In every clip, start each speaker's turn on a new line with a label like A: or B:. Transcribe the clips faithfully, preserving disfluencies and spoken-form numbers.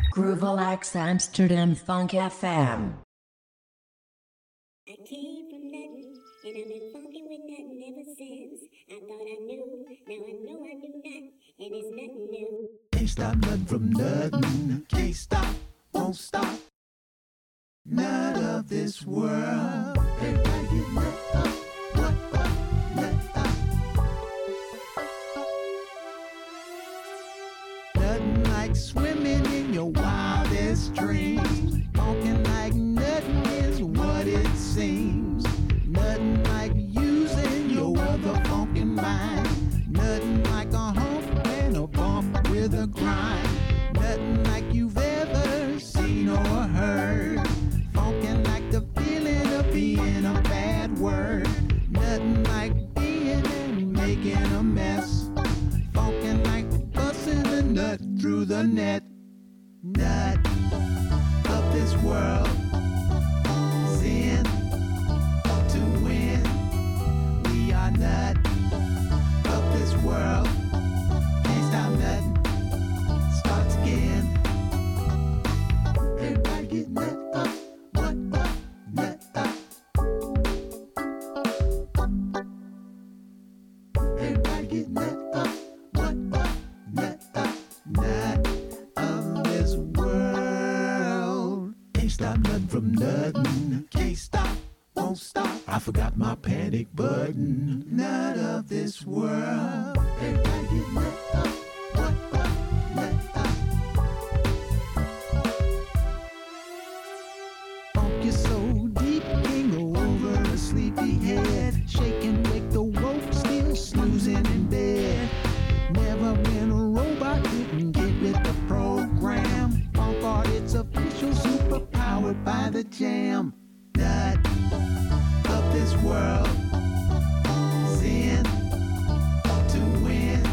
A: Groovelax Amsterdam Funk F M.
B: I came from nothing, and I've been funkin' with nothing ever since. I thought I knew, now I know I do not, and it's nothing new.
C: Can't stop nothing from nothing. Can't stop, won't stop. None of this world. Everybody get nut up, what up, nut up. Nothing like swimming in your wildest dreams. Funkin' like nothing is what it seems. Nothing like using your other funkin' mind. Nothing like a hump and a bump with a grind. Nothing like you've ever seen or heard. Funkin' like the feeling of being a bad word. Nothing like being and making a mess. Funkin' like busting a nut through the net. Nut of this world. Sin to win. We are nut of this world. Can't stop nothing. Starts again. Everybody get nut up. What up? Nut up. Everybody get nut up. What up? Nut up. Nut of this world. Can't stop nothing from nothing. Can't stop, won't stop. I forgot my panic button. Nut of this world. Everybody get nut up. What up? Nut up. Funk is so deep, can go over a sleepy head. Shake and wake the woke, still snoozing in bed. Never been a robot, couldn't get with the program. Funk art, it's official, super powered by the jam. Nut of this world. Sin to win.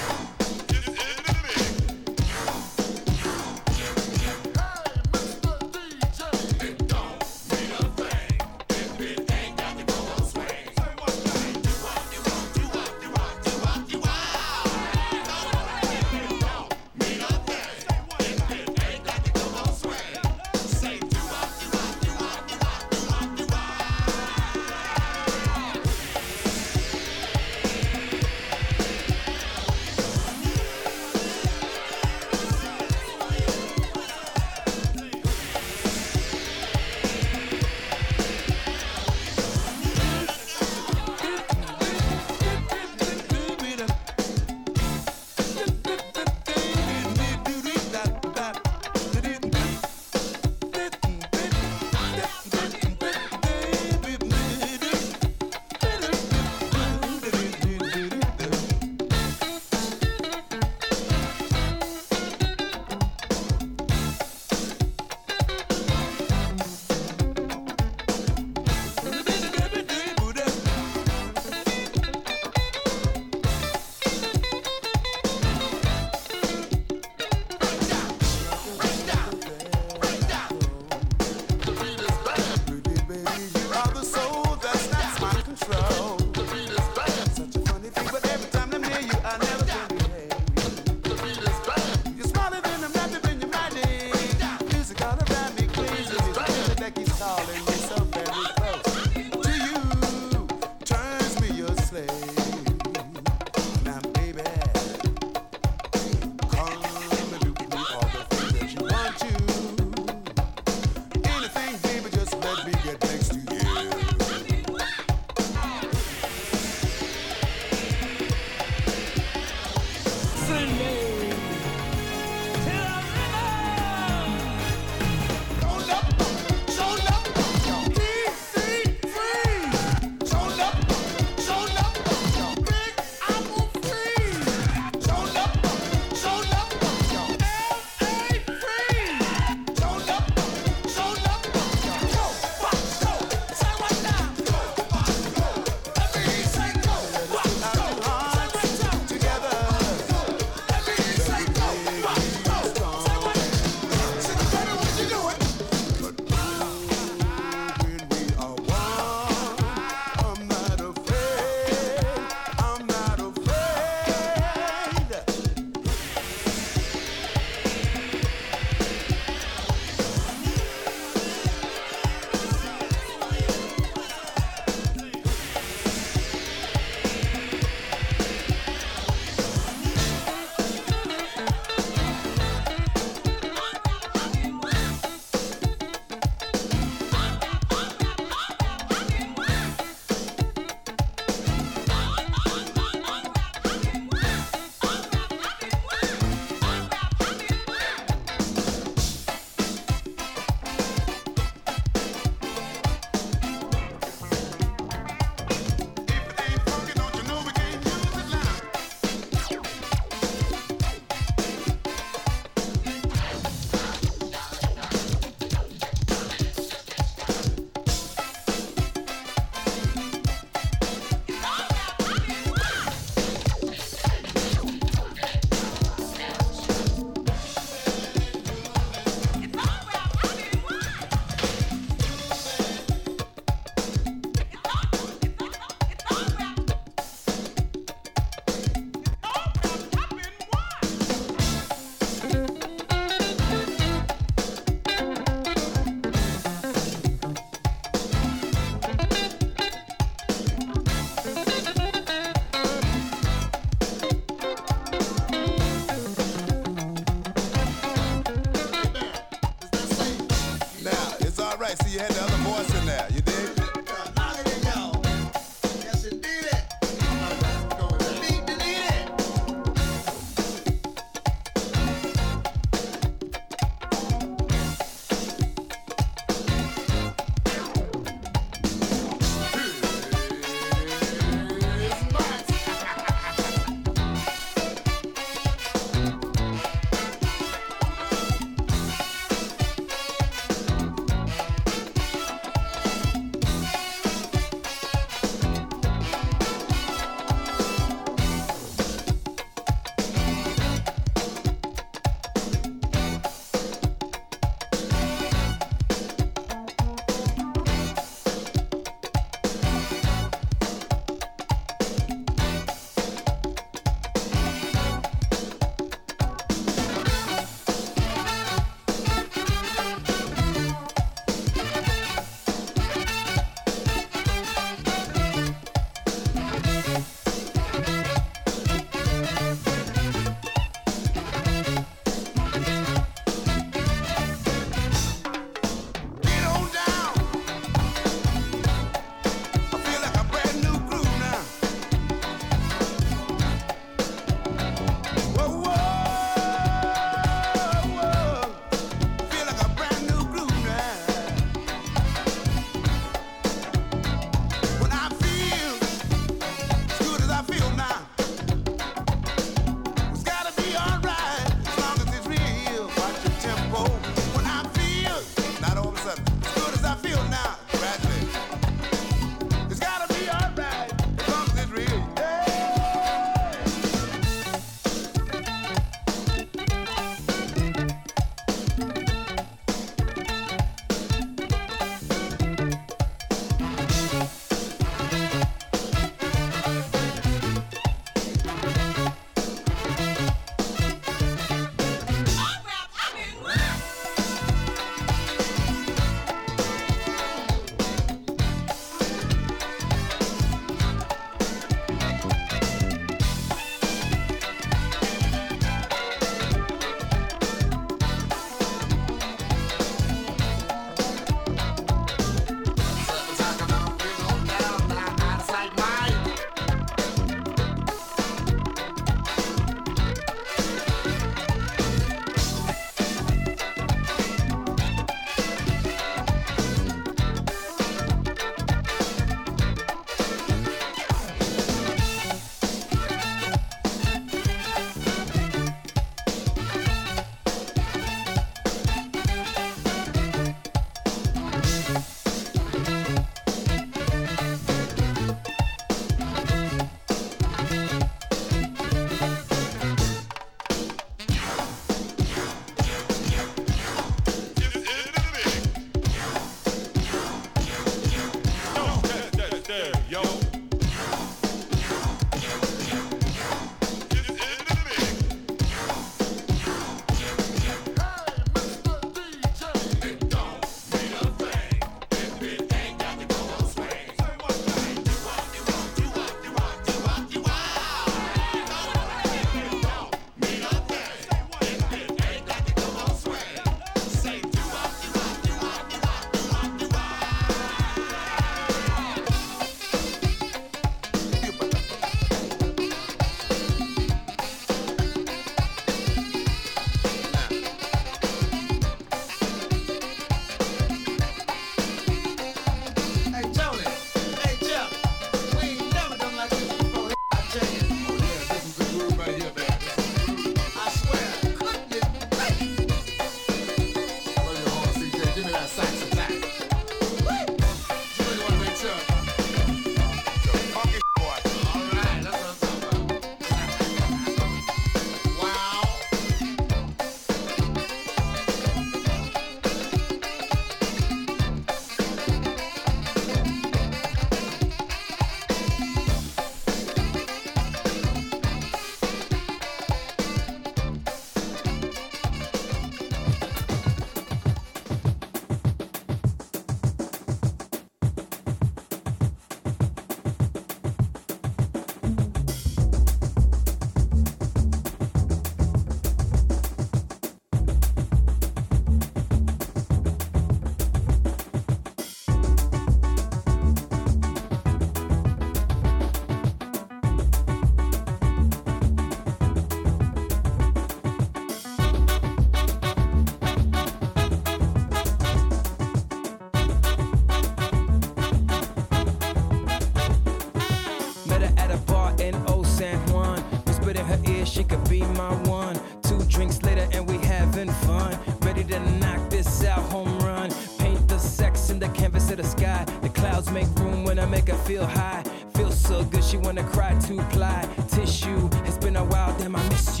D: she could be my one. Two drinks later and we having fun. Ready to knock this out, home run. Paint the sex in the canvas of the sky. The clouds make room when I make her feel high. Feels so good, she wanna cry. Two ply tissue. It's been a while, damn, I miss you.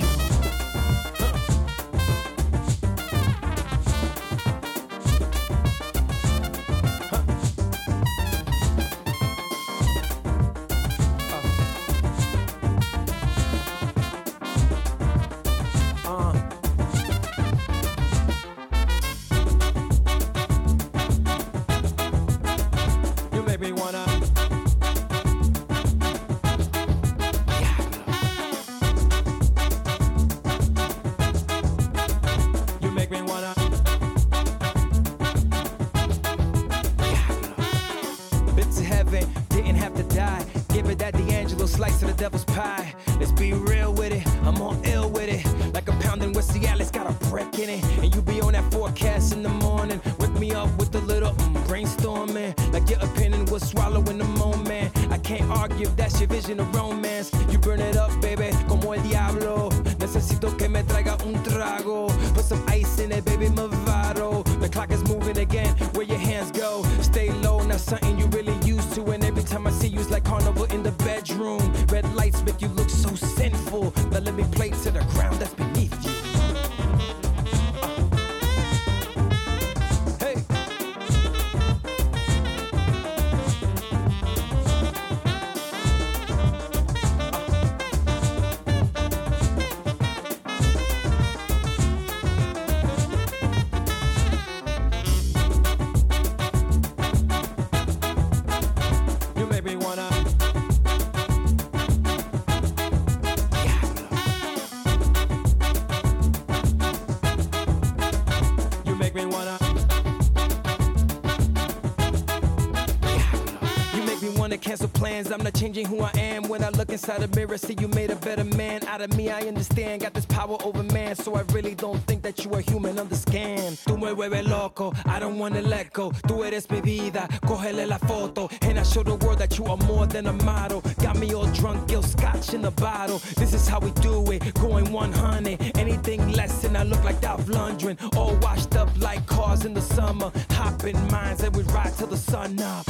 D: I'm not changing who I am. When I look inside the mirror, see you made a better man out of me. I understand, got this power over man, so I really don't think that you are human on the scan. Tú me vuelves loco, I don't wanna let go. Tú eres mi vida, cógele la foto. And I show the world that you are more than a model. Got me all drunk, Gil Scotch in the bottle. This is how we do it, going one hundred. Anything less than I look like Dolph Lundgren. All washed up like cars in the summer. Hopping mines and we ride till the sun up.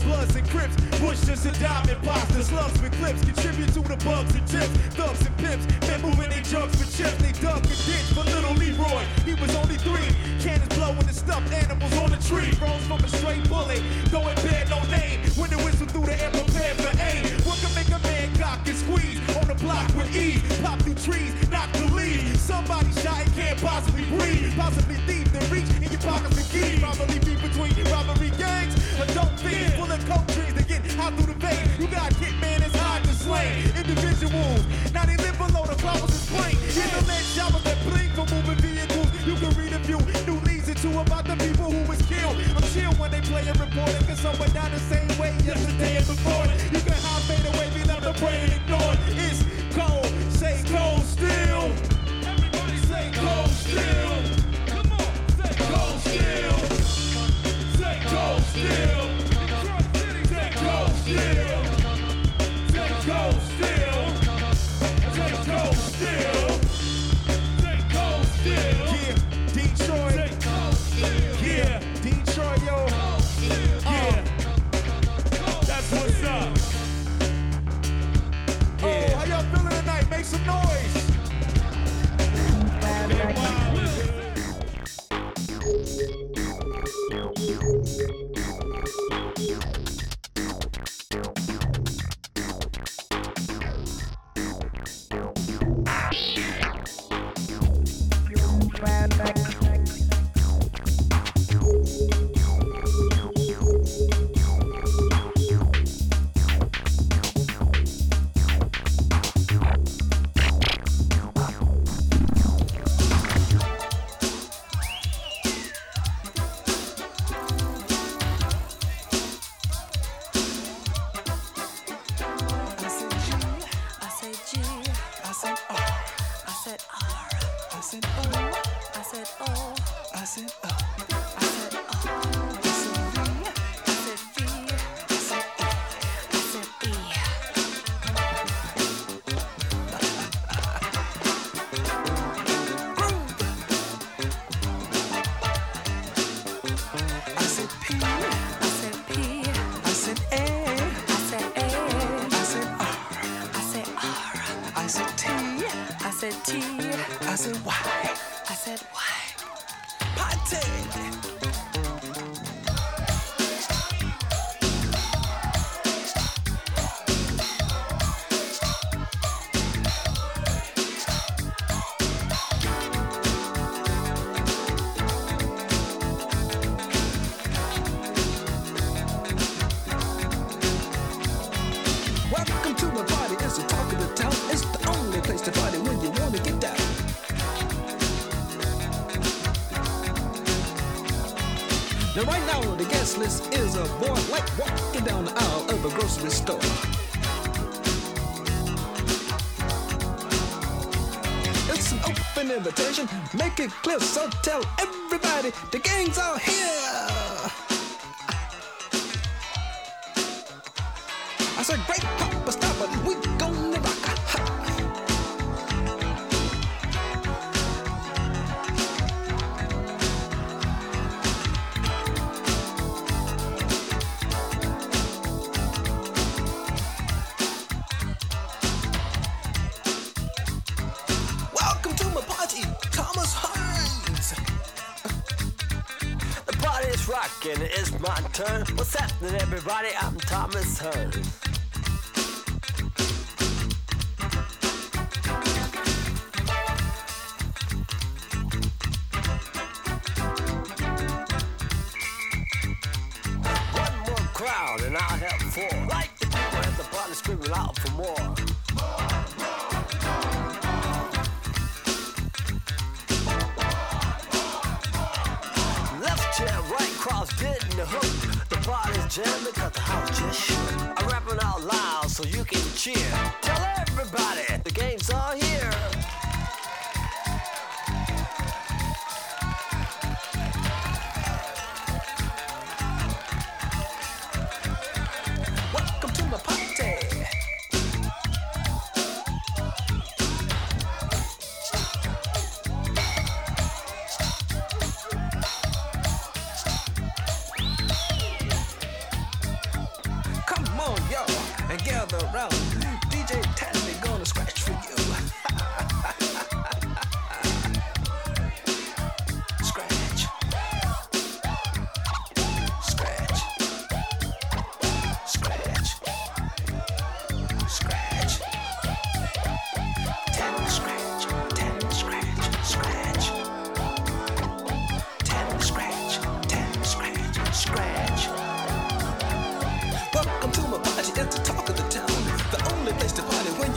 E: Bloods and Crips, pushers and diamond imposters, slugs with clips, contribute to the bugs and tips. Thugs and pimps, men moving they jugs for chips. They dug a ditch for little Leroy. He was only three. Cannons blowing the stuffed animals on the tree. Froze from a straight bullet, going bare no name. When the whistle through the air, prepared for aim. What can make a man cock and squeeze on the block with ease? Pop through trees, not to leave. Somebody shot and can't possibly breathe. Possibly thief the reach in your pockets the key. Probably be between robbery gangs. Adult fiends full of coke trees that get out through the vein. You got hitman that's hard to slay. Individuals, now they live below the flowers is plain. In the lead showers that blink for moving vehicles. You can read a few new leads into about the people who was killed. I'm chill when they play a report. Cause someone down the same way yesterday and before. You can hide, fade away, be left the brain ignored. It's cold, say cold still. Everybody say cold still. Come on, say cold still. Say cold still. Say cold still. Say cold still. Say cold still. Say cold still. Yeah, Detroit. Say cold still. Yeah, Detroit, yo. Yeah, that's what's up. Oh, how y'all feeling tonight? Make some noise.
F: Now right now the guest list is a boy like walking down the aisle of a grocery store. It's an open invitation, make it clear, so tell everybody the gang's out here. I said great Papa, stop it, we gonna rock.
G: Rockin', it's my turn. What's happening, everybody? I'm Thomas Hearn. One more crowd and I'll have four. Like the people at the party screaming out for more. Dead in the hook, the party's jamming cause the house just shook. I'm rapping out loud so you can cheer. Tell everybody the game's all here. Welcome to my party.
F: around. D J Tandy gonna scratch for you. Scratch. Scratch. Scratch. Scratch. Tandy scratch. Tandy scratch. Scratch. Tandy scratch. Tandy scratch. Scratch. Welcome to my party, it's the talk of the town. The only place to party when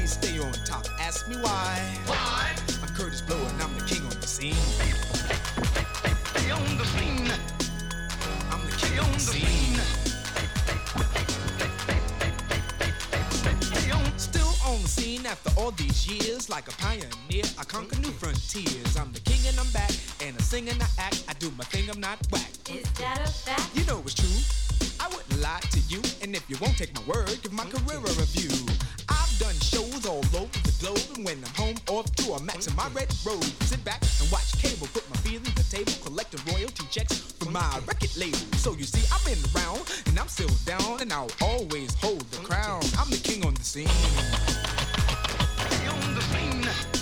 H: always stay on top. Ask me why. Why? I'm Curtis Blow and I'm the king on the scene. Stay on the scene. I'm the king on the scene. Still on the scene after all these years, like a pioneer, I conquer new frontiers. I'm the king and I'm back, and I sing and I act. I do my thing, I'm not whack.
I: Is that a fact?
H: You know it's true. I wouldn't lie to you, and if you won't take my word, give my career a review. I've done shows all over the globe, and when I'm home off tour, I'm maxing my red robe. Sit back and watch cable, put my feet on the table, collecting royalty checks from my record label. So you see, I've been around, and I'm still down, and I'll always hold the crown. I'm the king on the scene. On the scene.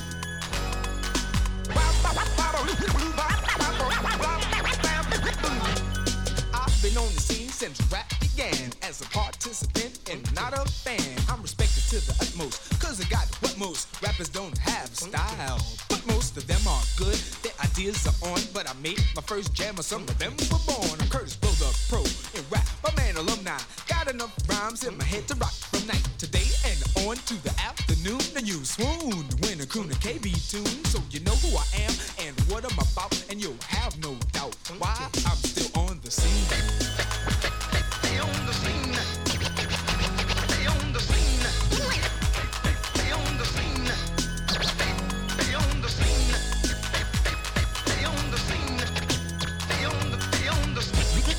H: I've been on the scene since rap began, as a participant and not a fan. I'm respected to the utmost, cause I got what most rappers don't have, style. But most of them are good, their ideas are on. But I made my first jam, and some of them were born. I'm Curtis Blow, the pro in rap, my man alumni. Got enough rhymes in my head to rock from night to day and on to the afternoon. And you swoon when a crooner K B tune, so you know who I am and what I'm about, and you'll have no doubt why I'm still on the scene. Stay on the scene. Stay on the scene. Stay on the scene. Stay on the scene. Stay on the scene. Stay on the stay on the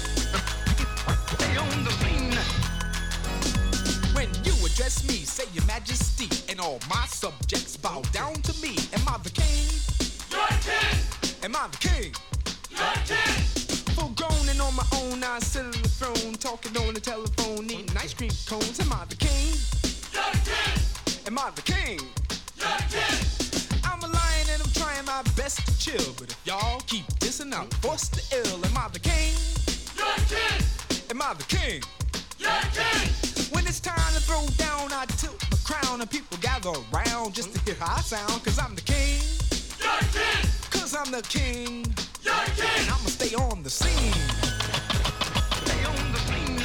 H: stay on the scene. When you address me, say your majesty, and all my subjects bow down to me. Am I the king? You're king. Am I the king? You're king. Full grown and on my own, I sit on the throne, talking on the telephone, eating ice cream cones. Am I the king? You're the king. Am I the king? You're the king. I'm a lion and I'm trying my best to chill, but if y'all keep dissing, I'll force the ill. Am I the king? You're the king. Am I the king? You're the king. When it's time to throw down, I tilt my crown and people gather around just to hear how I sound, cause I'm the king. You're the king. Cause I'm the king. You're the king. And I'ma stay on the scene. Stay on the scene.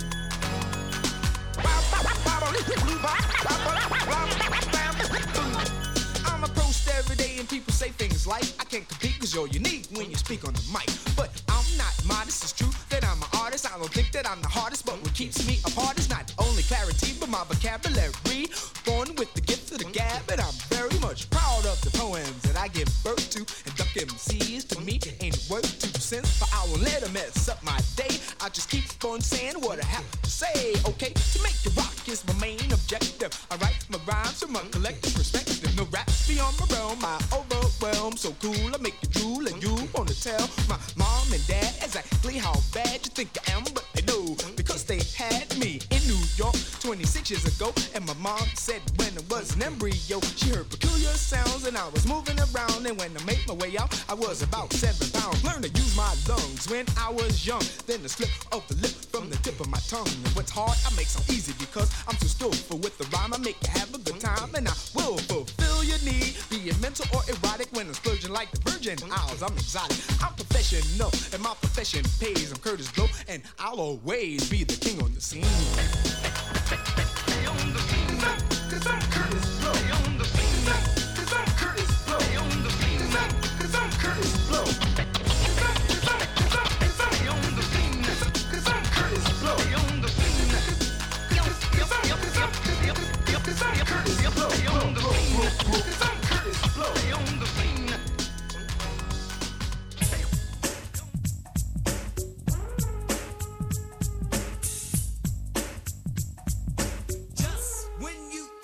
H: I'm approached every day and people say things like, I can't compete cause you're unique when you speak on the mic. But I'm not modest, it's true that I'm an artist. I don't think that I'm the hardest, but what keeps me apart is not only clarity, but my vocabulary. Born with the gift of the gab, and I'm very much proud of the poems that I give birth to. And duck M Cs to me ain't worth two cents, but I won't let them mess up my day. I just keep on saying what I have to say, okay? To make you rock is my main objective. I write my rhymes from a collective perspective. No raps beyond my realm, I overwhelm. So cool, I make you drool, and you wanna tell my mom and dad exactly how bad you think I am, but they know because they had me in New York twenty-six years ago. And my mom said when I was an embryo, she heard peculiar sounds and I was moving around. And when I made my way out, I was about seven pounds. Learned to use my lungs when I was young. Then the slip of the lip from the tip of my tongue. And what's hard, I make so easy because I'm so skillful with the rhyme. I make you have a good time and I will fulfill your need. Be it mental or erotic when I'm splurging like the Virgin Isles. I'm exotic, I'm professional, and my profession pays. I'm Curtis Blow, and I'll always be the king on the scene. Stay on the scene, cause I'm Curtis Blow. Stay on the scene, cause I'm Curtis Blow. Stay on the scene, cause I'm Curtis Blow. Cause I'm, cause I'm, cause I'm, cause I'm, stay on the scene, cause I'm Curtis Blow. Stay on the scene, cause I'm, cause I'm, cause I'm Curtis Blow. Stay on the scene, cause I'm Curtis Blow. Stay on the scene. Just when you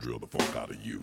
I: drill the funk out of you.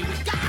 I: We got